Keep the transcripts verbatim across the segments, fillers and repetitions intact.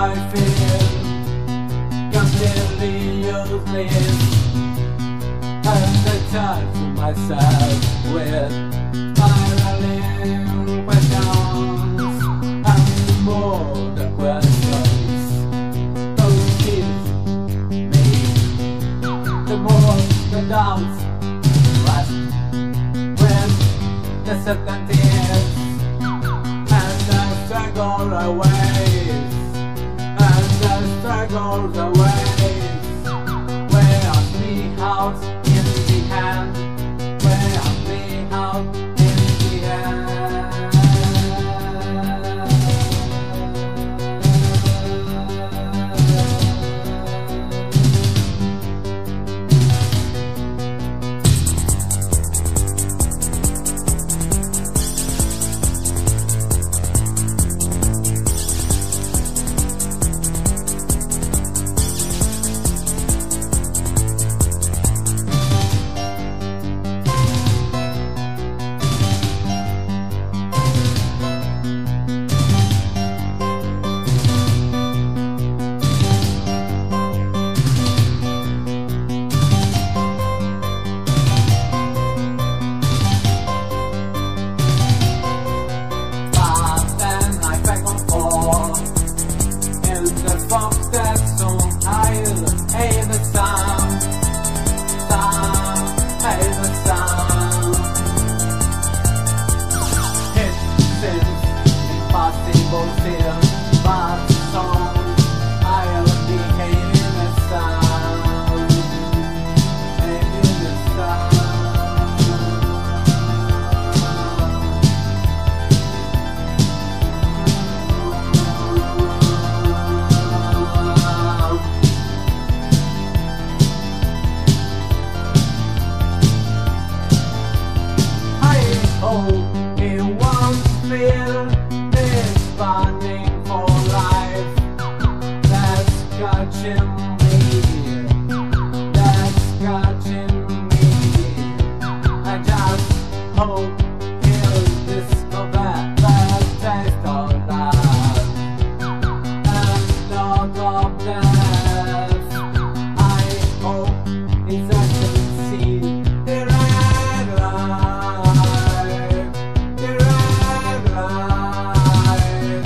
I feel completely useless, and I turn to myself with spiraling questions and more the questions. Those keep me, the more the doubts rest with the certainties, and the struggle awaits, and the struggle awaits. Wear me out in the hand, wear me out in the hand. Burning for life, that's catching me, that's catching me. I just hope he'll discover the taste of love and not of death. I hope he doesn't see the red light, the red light.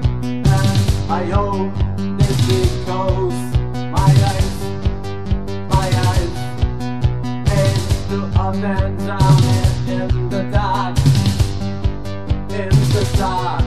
I hope this because my eyes, my eyes aim to up and down in the dark, in the dark.